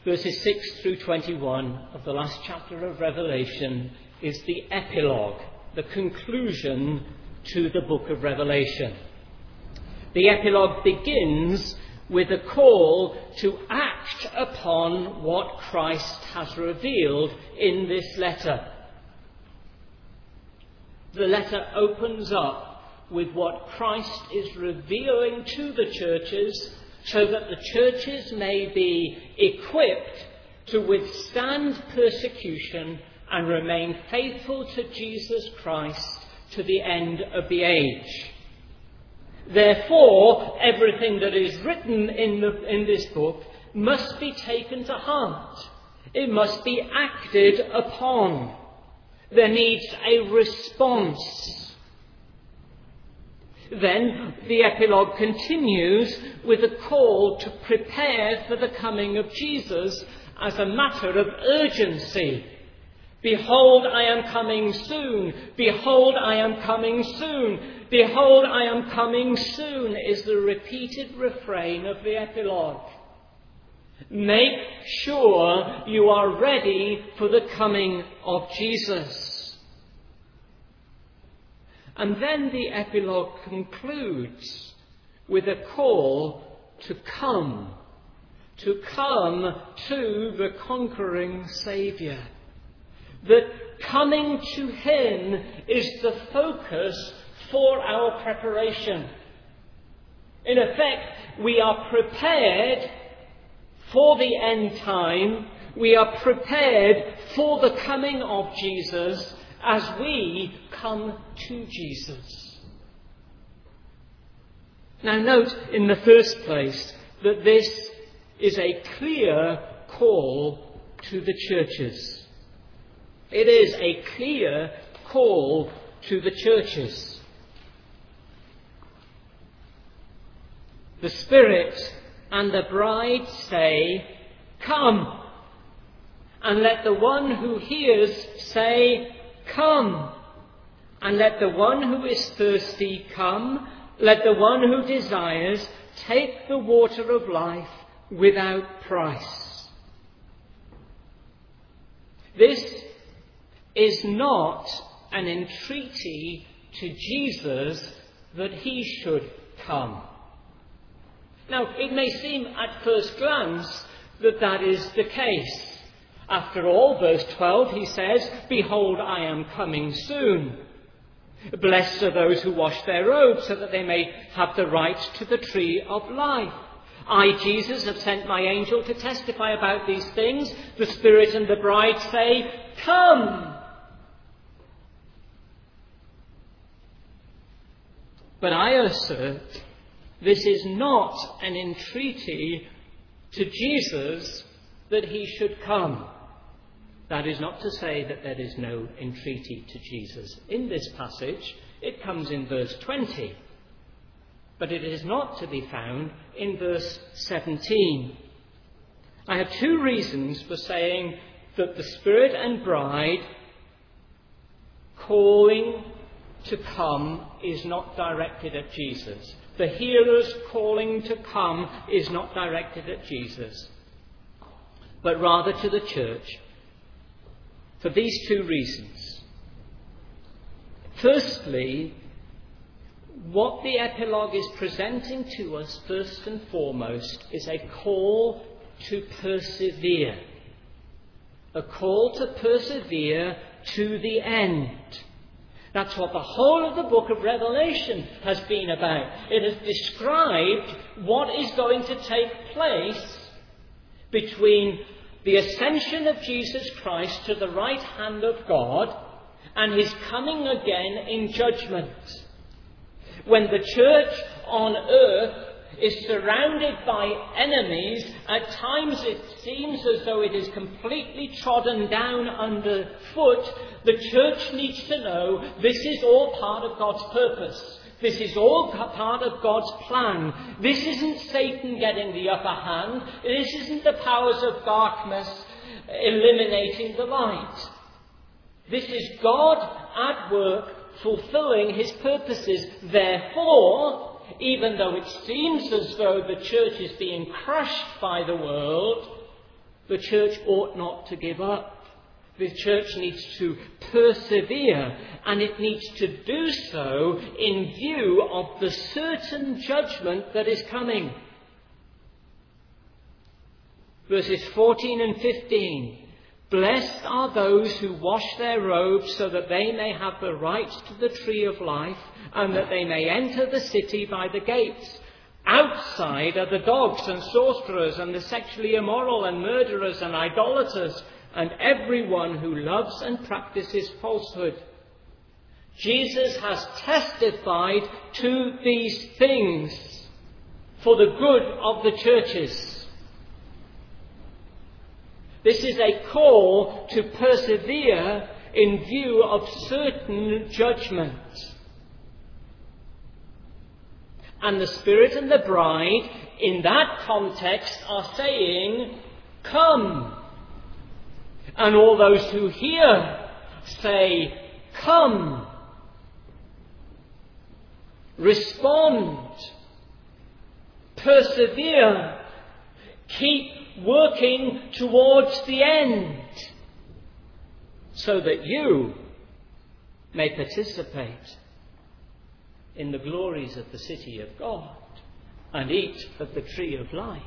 Verses 6 through 21 of the last chapter of Revelation is the epilogue, the conclusion to the book of Revelation. The epilogue begins with a call to act upon what Christ has revealed in this letter. The letter opens up with what Christ is revealing to the churches, so that the churches may be equipped to withstand persecution and remain faithful to Jesus Christ to the end of the age. Therefore, everything that is written in this book must be taken to heart. It must be acted upon. There needs a response. Then the epilogue continues with a call to prepare for the coming of Jesus as a matter of urgency. Behold, I am coming soon. Behold, I am coming soon. Behold, I am coming soon is the repeated refrain of the epilogue. Make sure you are ready for the coming of Jesus. And then the epilogue concludes with a call to come to the conquering Saviour. That coming to him is the focus for our preparation. In effect, we are prepared for the end time. We are prepared for the coming of Jesus as we come to Jesus. Now note in the first place that this is a clear call to the churches. It is a clear call to the churches. The Spirit and the bride say, "Come." And let the one who hears say, "Come." And let the one who is thirsty come. Let the one who desires take the water of life without price. This is not an entreaty to Jesus that he should come. Now, it may seem at first glance that that is the case. After all, verse 12, he says, "Behold, I am coming soon. Blessed are those who wash their robes so that they may have the right to the tree of life. I, Jesus, have sent my angel to testify about these things." The Spirit and the bride say, "Come." But I assert this is not an entreaty to Jesus that he should come. That is not to say that there is no entreaty to Jesus. In this passage, it comes in verse 20, but it is not to be found in verse 17. I have two reasons for saying that the Spirit and bride calling to come is not directed at Jesus. The hearers calling to come is not directed at Jesus, but rather to the church. For these two reasons. Firstly, what the epilogue is presenting to us first and foremost is a call to persevere. A call to persevere to the end. That's what the whole of the book of Revelation has been about. It has described what is going to take place between the ascension of Jesus Christ to the right hand of God and his coming again in judgment. When the church on earth is surrounded by enemies, at times it seems as though it is completely trodden down underfoot. The church needs to know this is all part of God's purpose. This is all part of God's plan. This isn't Satan getting the upper hand. This isn't the powers of darkness eliminating the light. This is God at work fulfilling his purposes. Therefore, even though it seems as though the church is being crushed by the world, The church ought not to give up. The church needs to persevere, and it needs to do so in view of the certain judgment that is coming. Verses 14 and 15. Blessed are those who wash their robes so that they may have the right to the tree of life and that they may enter the city by the gates. Outside are the dogs and sorcerers and the sexually immoral and murderers and idolaters and everyone who loves and practices falsehood. Jesus has testified to these things for the good of the churches. This is a call to persevere in view of certain judgment. And the Spirit and the bride, in that context, are saying, come. And all those who hear say, come. Respond. Persevere. Keep working towards the end, so that you may participate in the glories of the city of God and eat of the tree of life.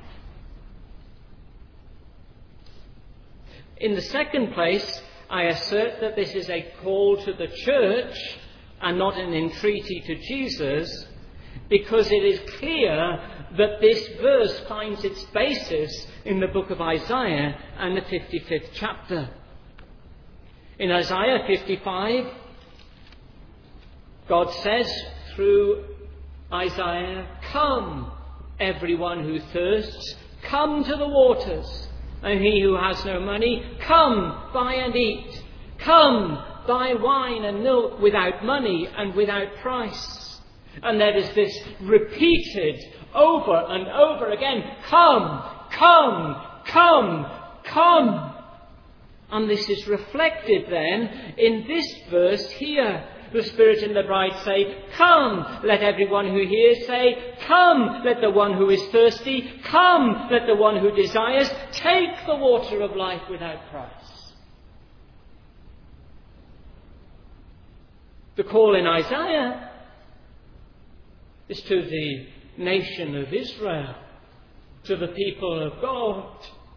In the second place, I assert that this is a call to the church and not an entreaty to Jesus, because it is clear that this verse finds its basis in the book of Isaiah and the 55th chapter. In Isaiah 55, God says through Isaiah, come, everyone who thirsts, come to the waters, and he who has no money, come, buy and eat. Come, buy wine and milk without money and without price. And there is this repeated over and over again, come, come, come, come. And this is reflected then in this verse here. The Spirit and the bride say, come. Let everyone who hears say, come. Let the one who is thirsty, come. Let the one who desires, take the water of life without price. The call in Isaiah is to the nation of Israel, to the people of God,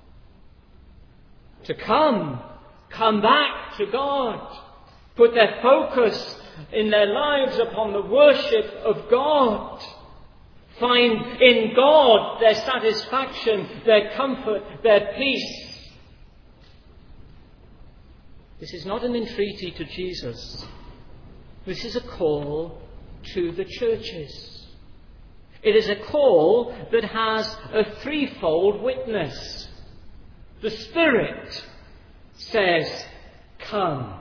to come back to God, put their focus in their lives upon the worship of God, find in God their satisfaction, their comfort, their peace. This is not an entreaty to Jesus. This is a call to the churches. It is a call that has a threefold witness. The Spirit says, come.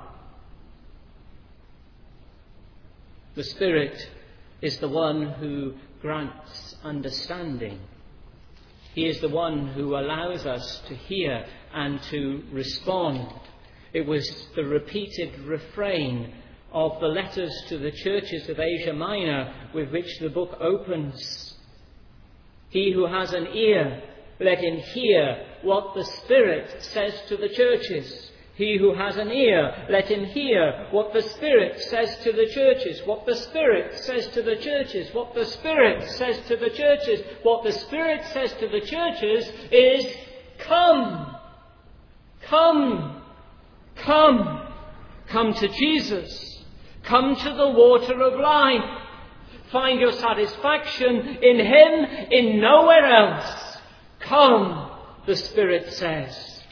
The Spirit is the one who grants understanding. He is the one who allows us to hear and to respond. It was the repeated refrain of the letters to the churches of Asia Minor with which the book opens. He who has an ear, let him hear what the Spirit says to the churches. He who has an ear, let him hear what the Spirit says to the churches. What the Spirit says to the churches. What the Spirit says to the churches. What the Spirit says to the churches is, come. Come. Come. Come to Jesus. Come to the water of life. Find your satisfaction in Him, in nowhere else. Come, the Spirit says.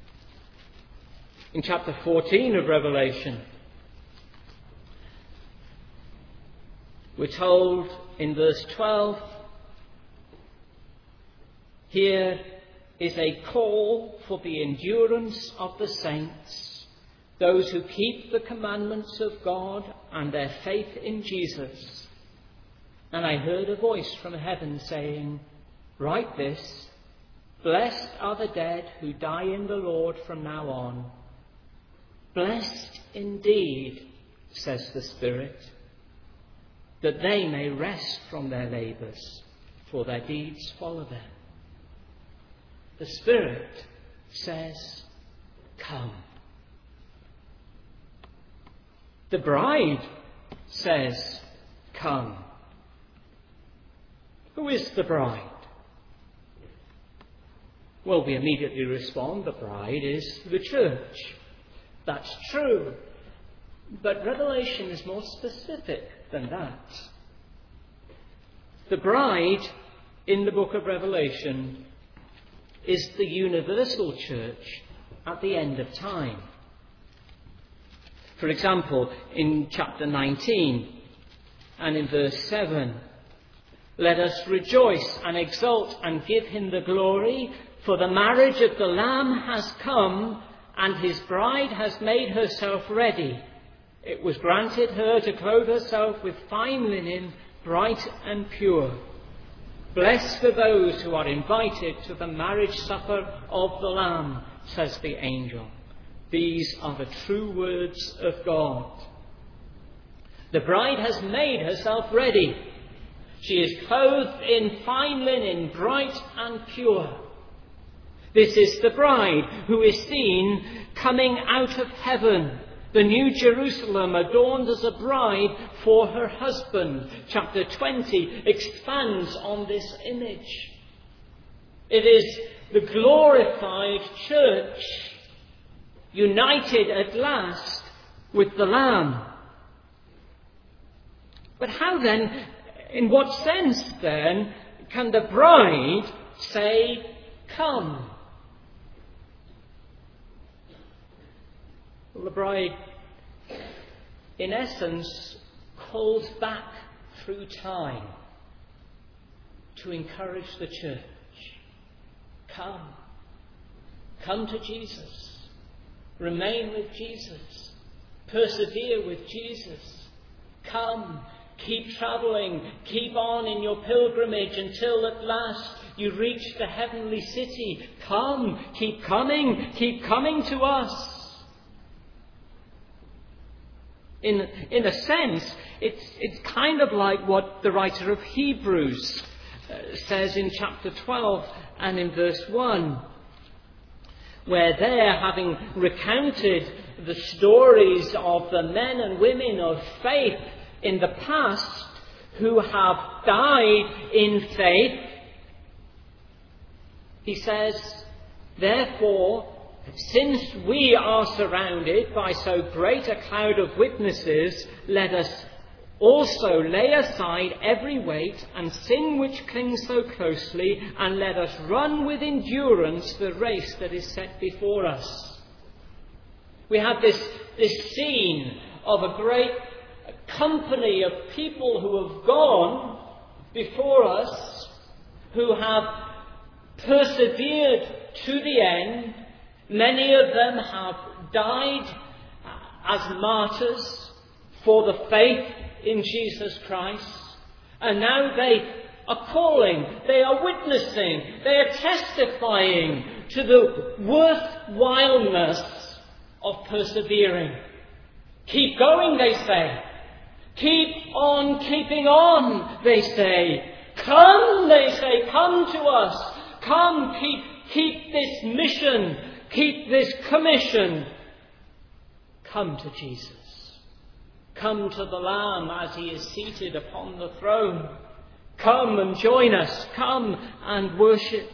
In chapter 14 of Revelation, we're told in verse 12, here is a call for the endurance of the saints, those who keep the commandments of God and their faith in Jesus. And I heard a voice from heaven saying, write this, blessed are the dead who die in the Lord from now on. Blessed indeed, says the Spirit, that they may rest from their labours, for their deeds follow them. The Spirit says, come. The bride says, come. Who is the bride? Well, we immediately respond, the bride is the church. That's true. But Revelation is more specific than that. The bride in the book of Revelation is the universal church at the end of time. For example, in chapter 19 and in verse 7, let us rejoice and exult and give him the glory, for the marriage of the Lamb has come, and his bride has made herself ready. It was granted her to clothe herself with fine linen, bright and pure. Blessed are those who are invited to the marriage supper of the Lamb, says the angel. These are the true words of God. The bride has made herself ready. She is clothed in fine linen, bright and pure. This is the bride who is seen coming out of heaven, the New Jerusalem adorned as a bride for her husband. Chapter 20 expands on this image. It is the glorified church, united at last with the Lamb. But how then, in what sense then, can the bride say, come? Well, the bride, in essence, calls back through time to encourage the church. Come. Come to Jesus. Remain with Jesus. Persevere with Jesus. Come. Keep travelling. Keep on in your pilgrimage until at last you reach the heavenly city. Come. Keep coming. Keep coming to us. In a sense, it's kind of like what the writer of Hebrews says in chapter 12 and in verse 1, where there, having recounted the stories of the men and women of faith in the past who have died in faith, he says, therefore, since we are surrounded by so great a cloud of witnesses, let us also lay aside every weight and sin which clings so closely, and let us run with endurance the race that is set before us. We have this scene of a great company of people who have gone before us, who have persevered to the end. Many of them have died as martyrs for the faith in Jesus Christ. And now they are calling, they are witnessing, they are testifying to the worthwhileness of persevering. Keep going, they say. Keep on keeping on, they say. Come, they say, come to us. Come, keep this mission. Keep this commission. Come to Jesus. Come to the Lamb as he is seated upon the throne. Come and join us. Come and worship.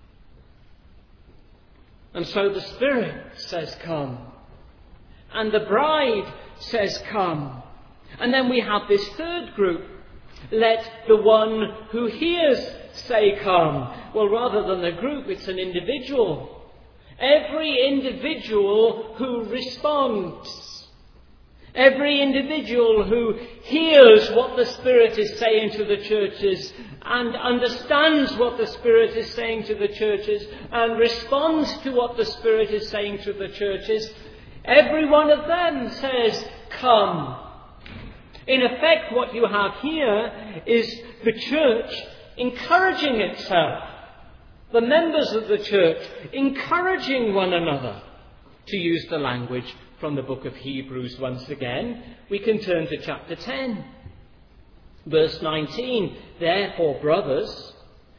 And so the Spirit says, come. And the bride says, come. And then we have this third group. Let the one who hears say, come. Well, rather than a group, it's an individual. Every individual who responds, every individual who hears what the Spirit is saying to the churches and understands what the Spirit is saying to the churches and responds to what the Spirit is saying to the churches, every one of them says, come. In effect, what you have here is the church encouraging itself. The members of the church encouraging one another. To use the language from the book of Hebrews once again, we can turn to chapter 10. Verse 19, therefore, brothers,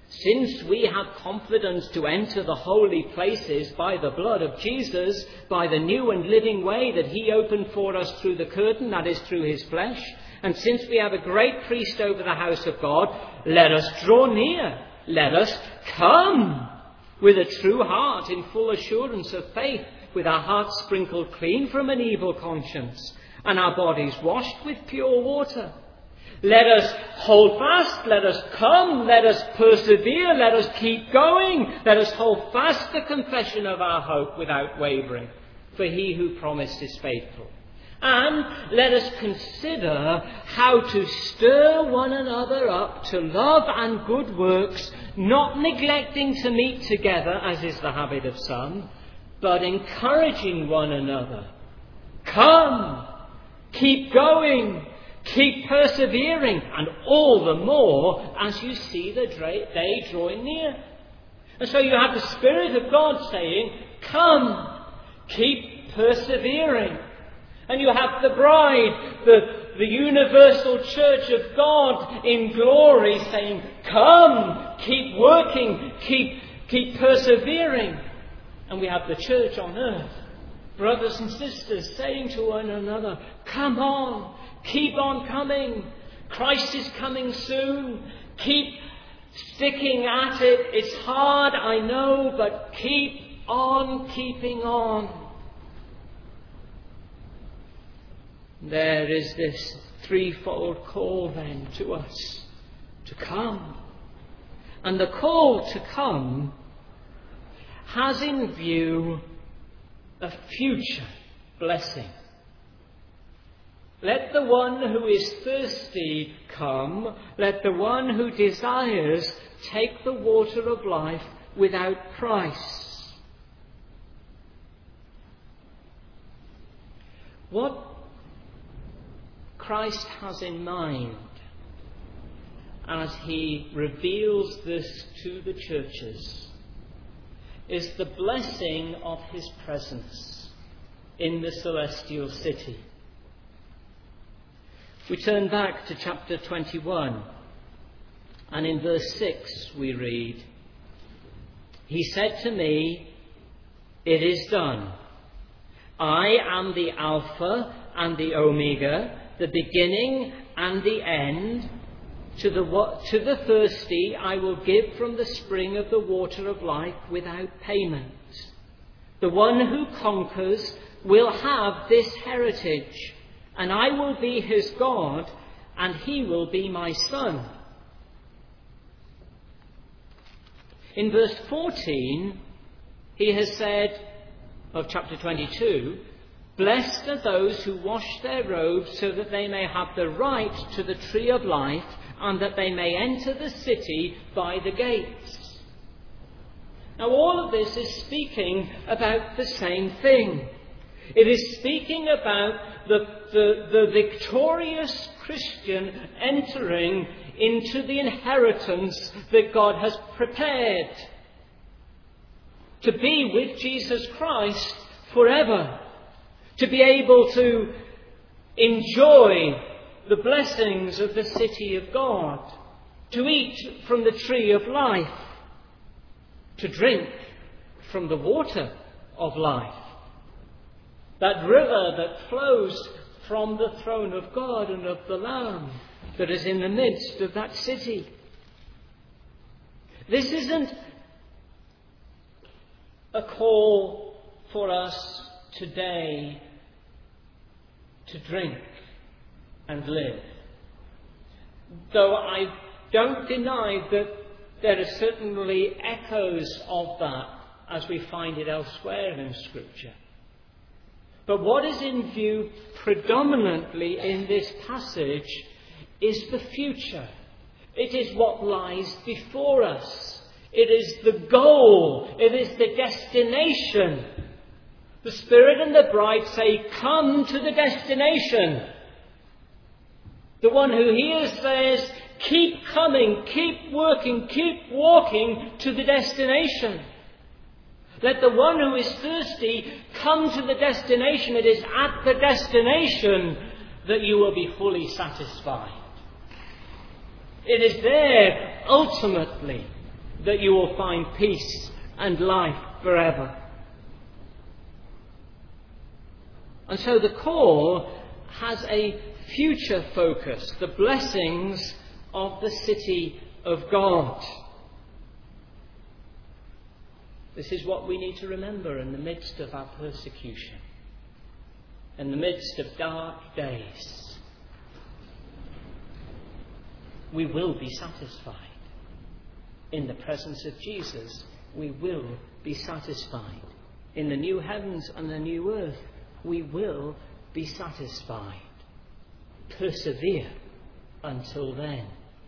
Since we have confidence to enter the holy places by the blood of Jesus, by the new and living way that he opened for us through the curtain, that is, through his flesh, and since we have a great priest over the house of God, let us draw near, let us come with a true heart in full assurance of faith, with our hearts sprinkled clean from an evil conscience, and our bodies washed with pure water. Let us hold fast, let us come, let us persevere, let us keep going, let us hold fast the confession of our hope without wavering, for he who promised is faithful. And let us consider how to stir one another up to love and good works, not neglecting to meet together, as is the habit of some, but encouraging one another. Come, keep going, keep persevering, and all the more as you see the day drawing near. And so you have the Spirit of God saying, come, keep persevering. And you have the bride, the universal church of God in glory saying, come, keep working, keep persevering. And we have the church on earth, brothers and sisters, saying to one another, come on, keep on coming. Christ is coming soon. Keep sticking at it. It's hard, I know, but keep on keeping on. There is this threefold call then to us to come. And the call to come has in view a future blessing. Let the one who is thirsty come. Let the one who desires take the water of life without price. What Christ has in mind as he reveals this to the churches is the blessing of his presence in the celestial city. We turn back to chapter 21, and in verse 6 we read, he said to me, it is done. I am the Alpha and the Omega, the beginning and the end. To the thirsty I will give from the spring of the water of life without payment. The one who conquers will have this heritage, and I will be his God, and he will be my son. In verse 14, he has said of chapter 22, blessed are those who wash their robes so that they may have the right to the tree of life and that they may enter the city by the gates. Now all of this is speaking about the same thing. It is speaking about the victorious Christian entering into the inheritance that God has prepared to be with Jesus Christ forever. To be able to enjoy the blessings of the city of God, to eat from the tree of life, to drink from the water of life, that river that flows from the throne of God and of the Lamb that is in the midst of that city. This isn't a call for us today to drink and live. Though I don't deny that there are certainly echoes of that as we find it elsewhere in Scripture. But what is in view predominantly in this passage is the future. It is what lies before us. It is the goal. It is the destination. The Spirit and the bride say, come to the destination. The one who hears says, keep coming, keep working, keep walking to the destination. Let the one who is thirsty come to the destination. It is at the destination that you will be fully satisfied. It is there, ultimately, that you will find peace and life forever. And so the call has a future focus, the blessings of the city of God. This is what we need to remember in the midst of our persecution, in the midst of dark days. We will be satisfied. In the presence of Jesus, we will be satisfied. In the new heavens and the new earth, we will be satisfied. Persevere until then.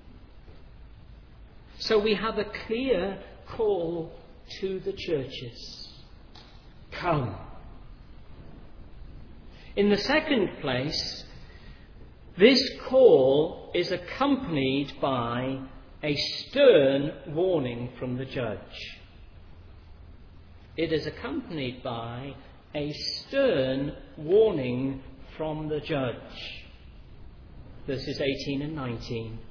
So we have a clear call to the churches. Come. In the second place, this call is accompanied by a stern warning from the judge. It is accompanied by a stern warning from the judge. Verses 18 and 19.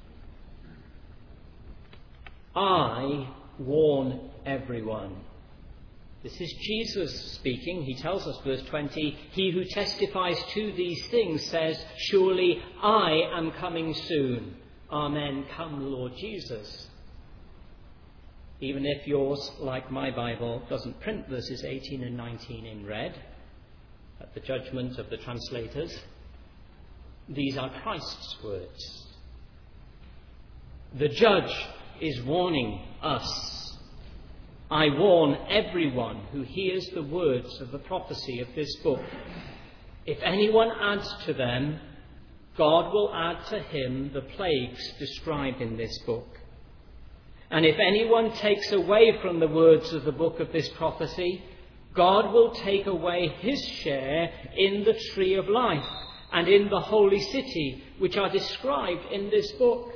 I warn everyone. This is Jesus speaking. He tells us, verse 20, he who testifies to these things says, surely I am coming soon. Amen. Come, Lord Jesus. Even if yours, like my Bible, doesn't print verses 18 and 19 in red, at the judgment of the translators, these are Christ's words. The judge is warning us. I warn everyone who hears the words of the prophecy of this book. If anyone adds to them, God will add to him the plagues described in this book. And if anyone takes away from the words of the book of this prophecy, God will take away his share in the tree of life and in the holy city, which are described in this book.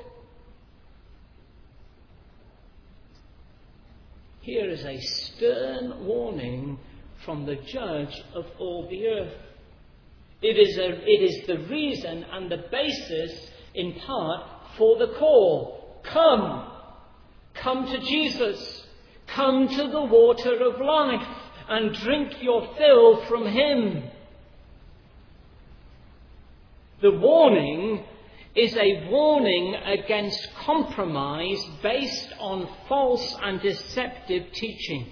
Here is a stern warning from the judge of all the earth. It is the reason and the basis, in part, for the call. Come. Come to Jesus. Come to the water of life and drink your fill from him. The warning is a warning against compromise based on false and deceptive teaching.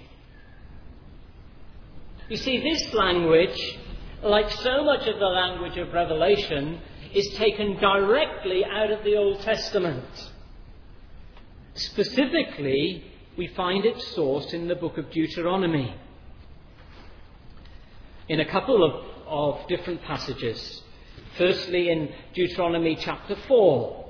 You see, this language, like so much of the language of Revelation, is taken directly out of the Old Testament. Specifically, we find its source in the book of Deuteronomy, in a couple of different passages. Firstly, in Deuteronomy chapter 4.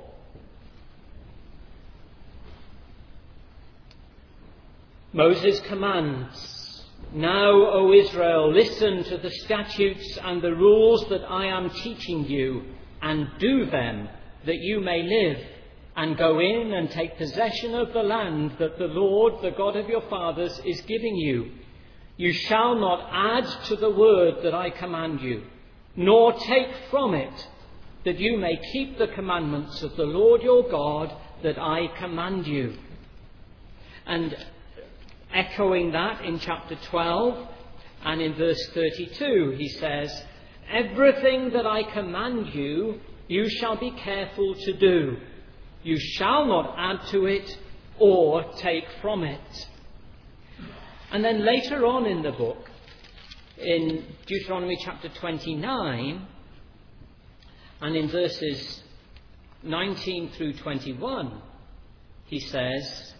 Moses commands, now, O Israel, listen to the statutes and the rules that I am teaching you, and do them, that you may live, and go in and take possession of the land that the Lord, the God of your fathers, is giving you. You shall not add to the word that I command you, nor take from it, that you may keep the commandments of the Lord your God that I command you. And echoing that in chapter 12 and in verse 32, he says, everything that I command you, you shall be careful to do. You shall not add to it or take from it. And then later on in the book, in Deuteronomy chapter 29, and in verses 19 through 21, he says,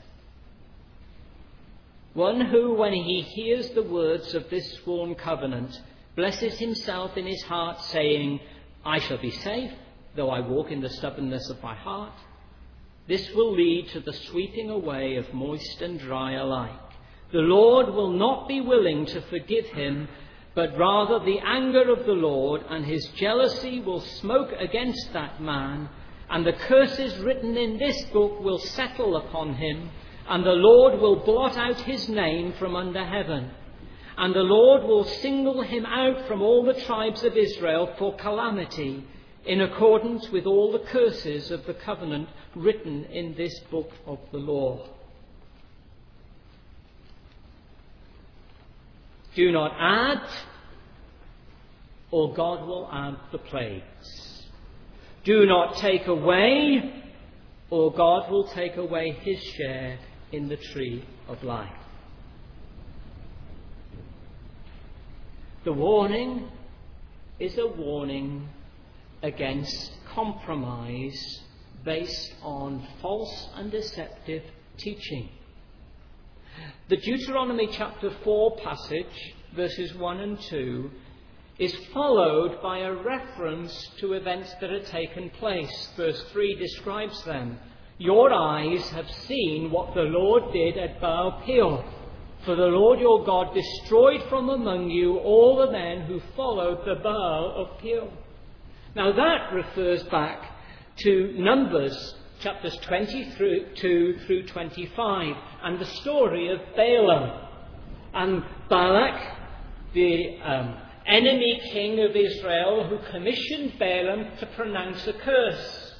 one who, when he hears the words of this sworn covenant, blesses himself in his heart, saying, I shall be safe, though I walk in the stubbornness of my heart. This will lead to the sweeping away of moist and dry alike. The Lord will not be willing to forgive him, but rather the anger of the Lord and his jealousy will smoke against that man, and the curses written in this book will settle upon him, and the Lord will blot out his name from under heaven. And the Lord will single him out from all the tribes of Israel for calamity, in accordance with all the curses of the covenant written in this book of the law. Do not add, or God will add the plagues. Do not take away, or God will take away his share in the tree of life. The warning is a warning against compromise based on false and deceptive teaching. The Deuteronomy chapter 4 passage, verses 1 and 2, is followed by a reference to events that had taken place. Verse 3 describes them. Your eyes have seen what the Lord did at Baal Peor. For the Lord your God destroyed from among you all the men who followed the Baal of Peor. Now that refers back to Numbers chapters 22 through 25 and the story of Balaam and Balak, the enemy king of Israel, who commissioned Balaam to pronounce a curse.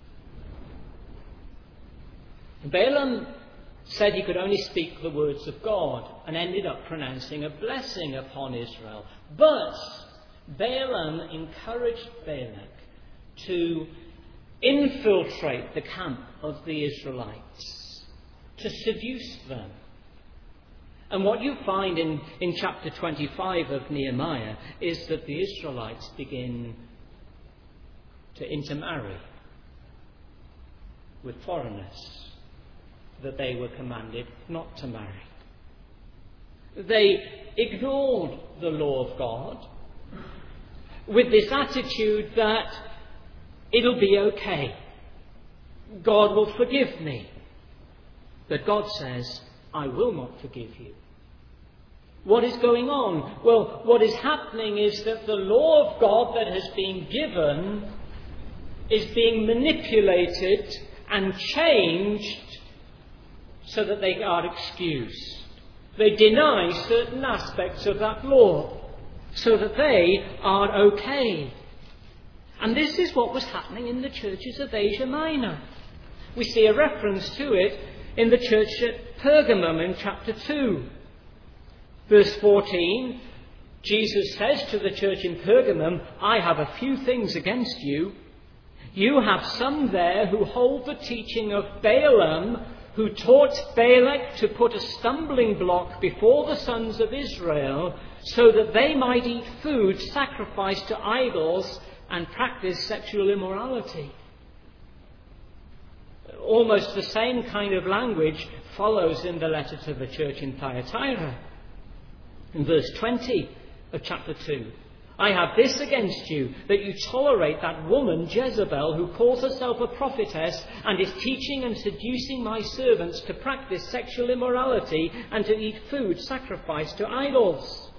Balaam said he could only speak the words of God and ended up pronouncing a blessing upon Israel. But Balaam encouraged Balak to infiltrate the camp of the Israelites, to seduce them. And what you find in chapter 25 of Nehemiah is that the Israelites begin to intermarry with foreigners that they were commanded not to marry. They ignored the law of God with this attitude that it'll be okay. God will forgive me. But God says, I will not forgive you. What is going on? Well, what is happening is that the law of God that has been given is being manipulated and changed so that they are excused. They deny certain aspects of that law so that they are okay. And this is what was happening in the churches of Asia Minor. We see a reference to it in the church at Pergamum in chapter 2. Verse 14, Jesus says to the church in Pergamum, I have a few things against you. You have some there who hold the teaching of Balaam, who taught Balak to put a stumbling block before the sons of Israel so that they might eat food sacrificed to idols and practice sexual immorality. Almost the same kind of language follows in the letter to the church in Thyatira. In verse 20 of chapter 2, I have this against you, that you tolerate that woman Jezebel, who calls herself a prophetess and is teaching and seducing my servants to practice sexual immorality and to eat food sacrificed to idols.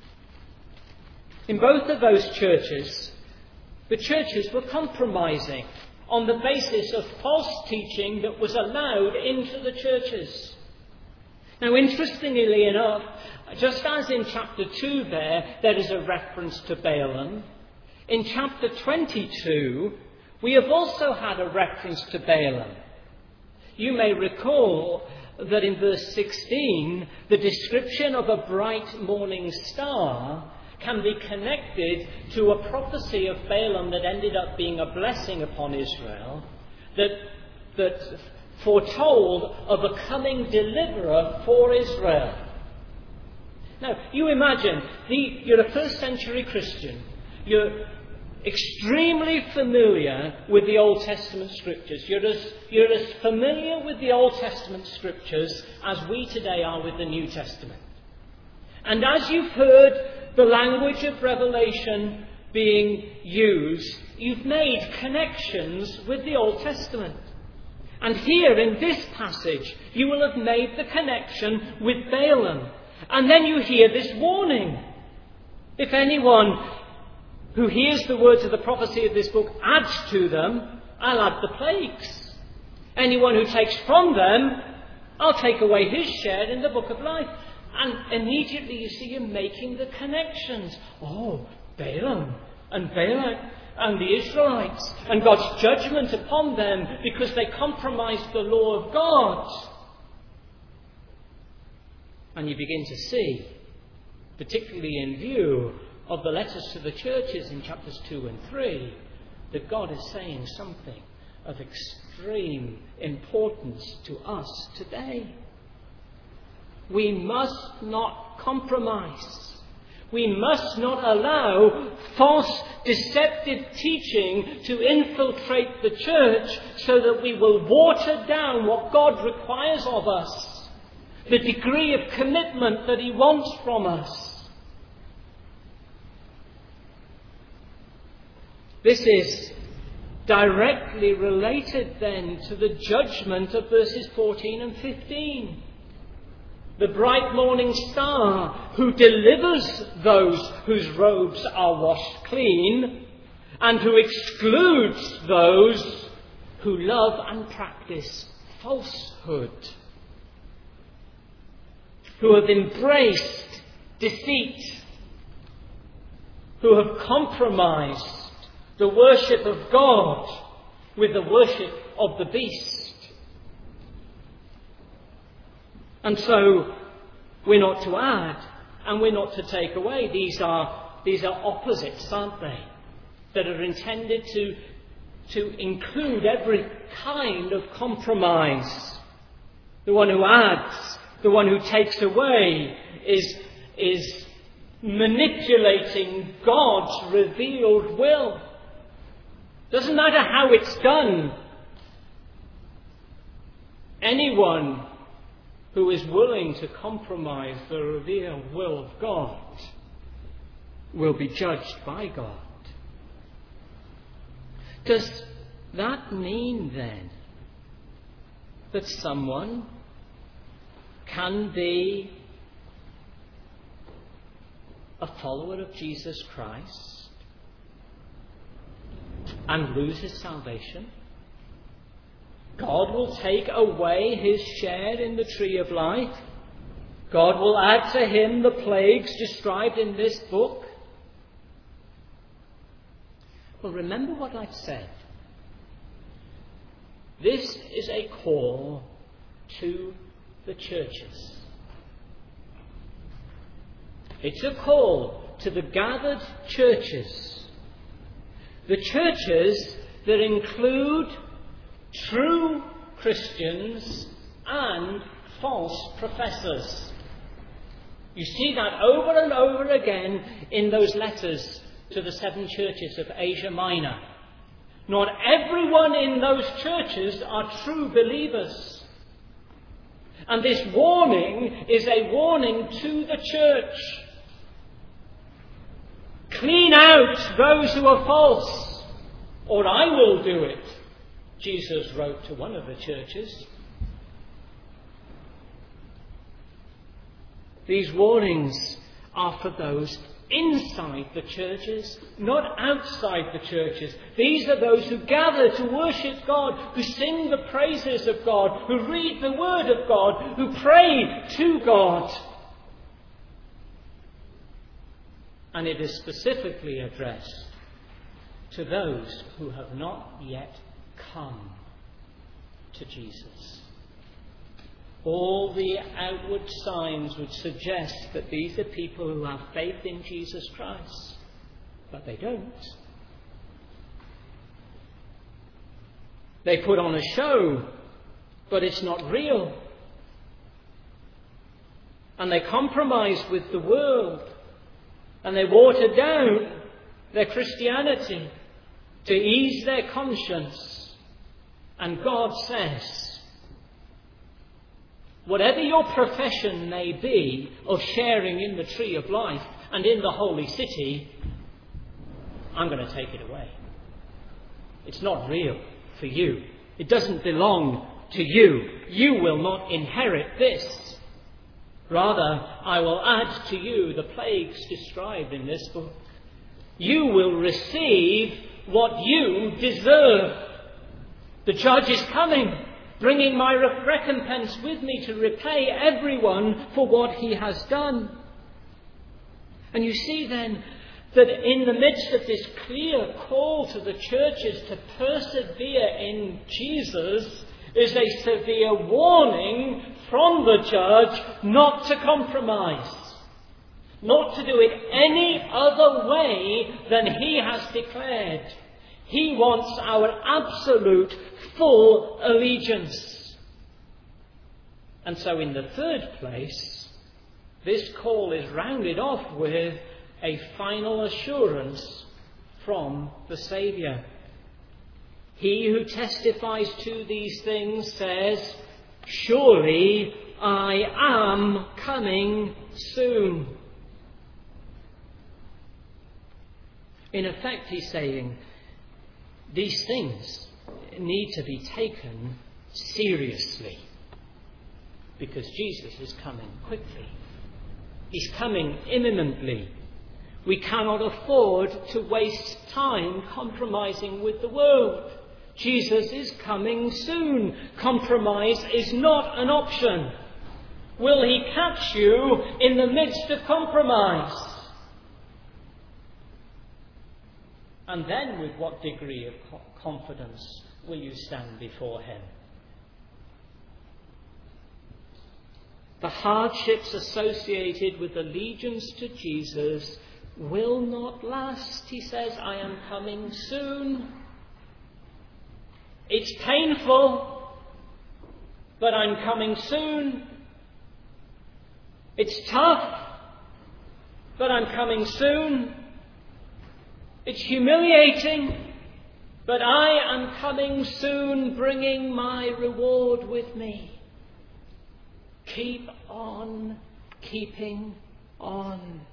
In both of those churches, the churches were compromising on the basis of false teaching that was allowed into the churches. Now, interestingly enough, just as in chapter 2 there is a reference to Balaam, in chapter 22 we have also had a reference to Balaam. You may recall that in verse 16 the description of a bright morning star can be connected to a prophecy of Balaam that ended up being a blessing upon Israel, that foretold of a coming deliverer for Israel. Now, you imagine, you're a first century Christian. You're extremely familiar with the Old Testament scriptures. You're as familiar with the Old Testament scriptures as we today are with the New Testament. And as you've heard the language of Revelation being used, you've made connections with the Old Testament. And here in this passage, you will have made the connection with Balaam. And then you hear this warning. If anyone who hears the words of the prophecy of this book adds to them, I'll add the plagues. Anyone who takes from them, I'll take away his share in the book of life. And immediately you see him making the connections. Oh, Balaam and Balak and the Israelites and God's judgment upon them because they compromised the law of God. And you begin to see particularly in view of the letters to the churches in chapters 2 and 3, that God is saying something of extreme importance to us today. We must not compromise. We must not allow false, deceptive teaching to infiltrate the church so that we will water down what God requires of us, the degree of commitment that He wants from us. This is directly related then to the judgment of verses 14 and 15. The bright morning star who delivers those whose robes are washed clean and who excludes those who love and practice falsehood, who have embraced deceit, who have compromised the worship of God with the worship of the beast. And so we're not to add and we're not to take away. These are opposites, aren't they? That are intended to include every kind of compromise. The one who adds, the one who takes away is manipulating God's revealed will. Doesn't matter how it's done. Anyone who is willing to compromise the revealed will of God will be judged by God. Does that mean then that someone can be a follower of Jesus Christ and lose his salvation? God will take away his share in the tree of life. God will add to him the plagues described in this book. Well, remember what I've said. This is a call to the churches. It's a call to the gathered churches. The churches that include true Christians and false professors. You see that over and over again in those letters to the 7 churches of Asia Minor. Not everyone in those churches are true believers. And this warning is a warning to the church. Clean out those who are false, or I will do it, Jesus wrote to one of the churches. These warnings are for those inside the churches, not outside the churches. These are those who gather to worship God, who sing the praises of God, who read the Word of God, who pray to God. And it is specifically addressed to those who have not yet come to Jesus. All the outward signs would suggest that these are people who have faith in Jesus Christ, but they don't. They put on a show, but it's not real. And they compromise with the world, and they water down their Christianity to ease their conscience. And God says, whatever your profession may be of sharing in the tree of life and in the holy city, I'm going to take it away. It's not real for you. It doesn't belong to you. You will not inherit this. Rather, I will add to you the plagues described in this book. You will receive what you deserve. The judge is coming, bringing my recompense with me to repay everyone for what he has done. And you see then that in the midst of this clear call to the churches to persevere in Jesus is a severe warning from the judge not to compromise, not to do it any other way than he has declared. He wants our absolute, full allegiance. And so in the third place, this call is rounded off with a final assurance from the Saviour. He who testifies to these things says, "Surely I am coming soon." In effect, he's saying, these things need to be taken seriously because Jesus is coming quickly. He's coming imminently. We cannot afford to waste time compromising with the world. Jesus is coming soon. Compromise is not an option. Will he catch you in the midst of compromise? And then with what degree of confidence will you stand before him? The hardships associated with allegiance to Jesus will not last. He says, "I am coming soon." It's painful, but I'm coming soon. It's tough, but I'm coming soon. It's humiliating, but I am coming soon, bringing my reward with me. Keep on keeping on.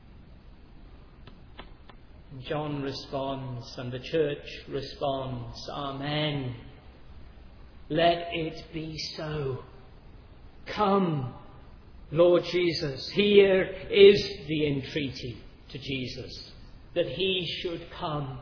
And John responds, and the church responds, "Amen. Let it be so. Come, Lord Jesus." Here is the entreaty to Jesus, that he should come.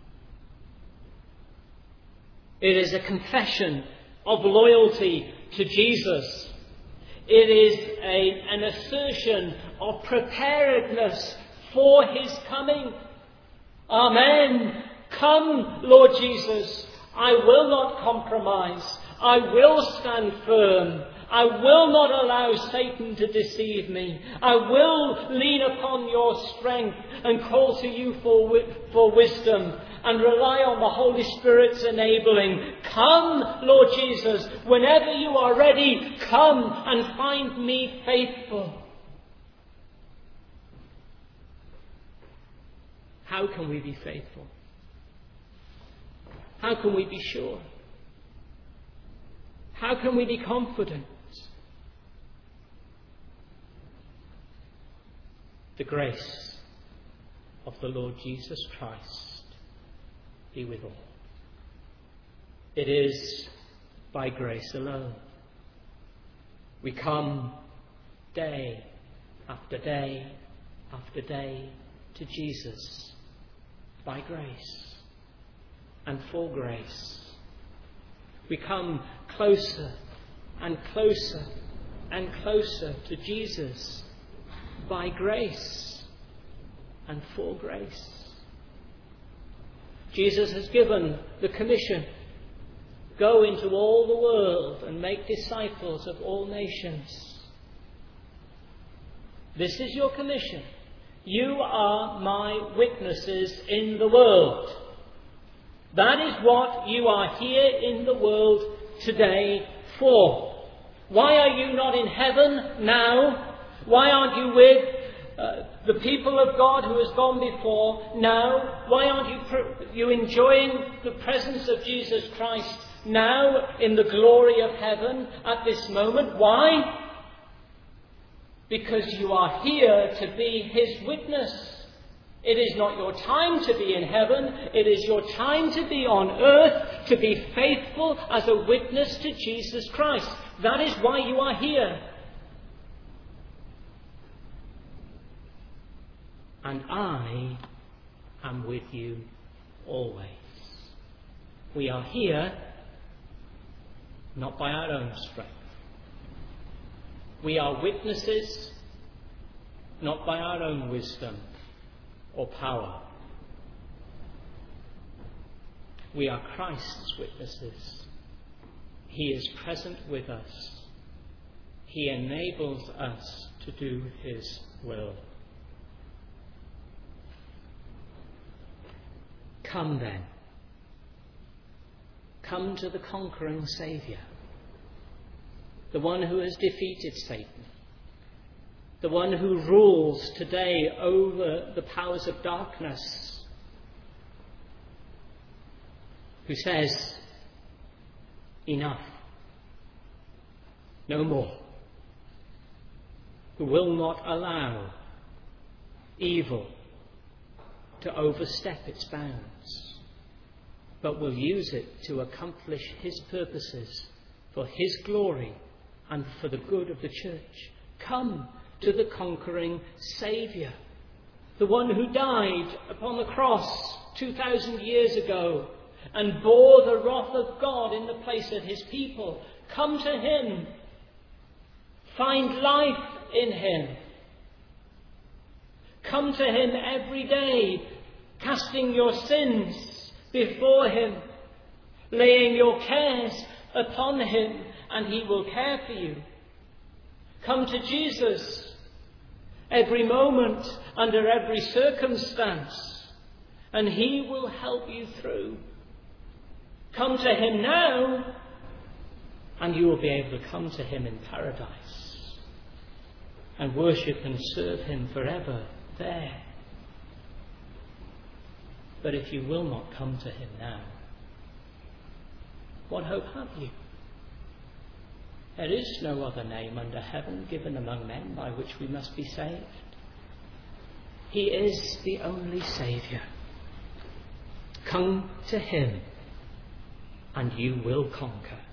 It is a confession of loyalty to Jesus. It is an assertion of preparedness for his coming. Amen. Come, Lord Jesus. I will not compromise. I will stand firm. I will not allow Satan to deceive me. I will lean upon your strength and call to you for wisdom and rely on the Holy Spirit's enabling. Come, Lord Jesus, whenever you are ready, come and find me faithful. How can we be faithful? How can we be sure? How can we be confident? The grace of the Lord Jesus Christ be with all. It is by grace alone. We come day after day after day to Jesus by grace and for grace. We come closer and closer and closer to Jesus by grace and for grace. Jesus has given the commission, "Go into all the world and make disciples of all nations." This is your commission. You are my witnesses in the world. That is what you are here in the world today for. Why are you not in heaven now? Why aren't you with the people of God who has gone before now? Why aren't you enjoying the presence of Jesus Christ now in the glory of heaven at this moment? Why? Because you are here to be his witness. It is not your time to be in heaven. It is your time to be on earth, to be faithful as a witness to Jesus Christ. That is why you are here. And I am with you always. We are here not by our own strength. We are witnesses not by our own wisdom or power. We are Christ's witnesses. He is present with us. He enables us to do his will. Come then. Come to the conquering Saviour, the one who has defeated Satan, the one who rules today over the powers of darkness, who says, enough, no more, who will not allow evil to overstep its bounds, but will use it to accomplish his purposes for his glory and for the good of the church. Come to the conquering Saviour, the one who died upon the cross 2,000 years ago and bore the wrath of God in the place of his people. Come to him. Find life in him. Come to him every day, casting your sins before him, laying your cares upon him, and he will care for you. Come to Jesus every moment, under every circumstance, and he will help you through. Come to him now, and you will be able to come to him in paradise and worship and serve him forever there. But if you will not come to him now, what hope have you? There is no other name under heaven given among men by which we must be saved. He is the only Saviour. Come to him, and you will conquer.